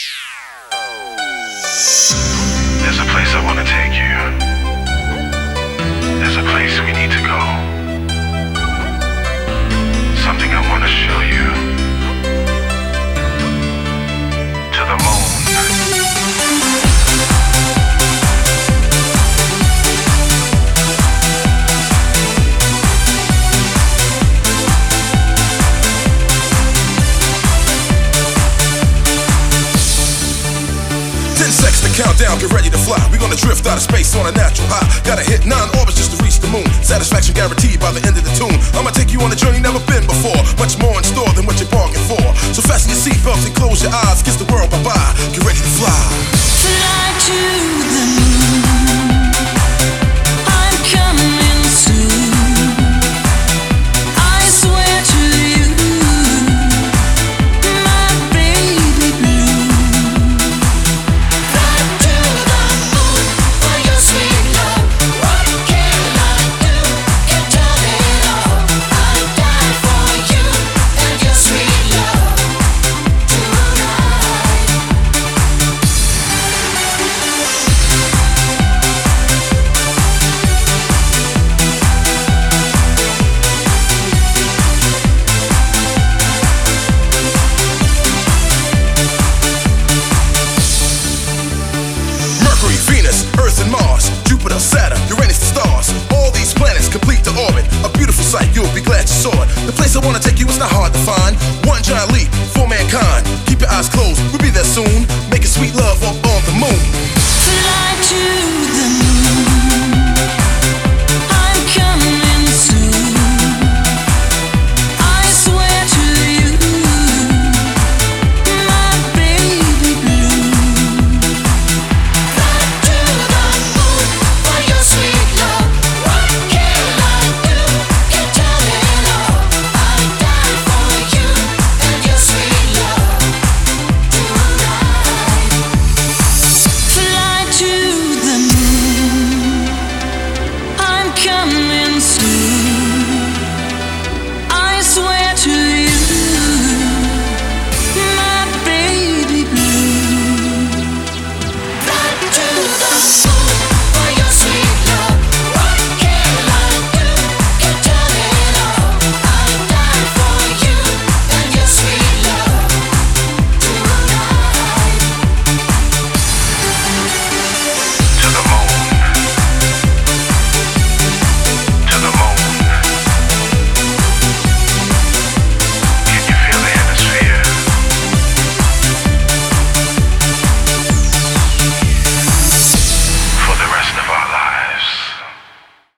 There's a place I wanna take you. There's a place we need to go. Something I wanna show you. To the moon. Countdown, get ready to fly. We're gonna drift out of space on a natural high. Gotta hit 9 orbits just to reach the moon. Satisfaction guaranteed by the end of the tune. I'ma take you on a journey never been before. Much more in store than what you bargained for. So fasten your seatbelts and close your eyes. Kiss the world bye-bye. Get ready to fly. Fly to the moon. I'm coming soon. I swear to you, my baby blue. Fly to the moon for your sweet love. What can I do? You done it all. I'd die for you and your sweet love tonight. Mercury, Venus, Earth and Mars, Jupiter, Saturn, Uranus and stars. All these planets complete the orbit. A beautiful sight, you'll be glad you saw it. The place I wanna take you is not hard to find. One giant leap for mankind. Keep your eyes closed, we'll be there soon. Making sweet love up on the moon.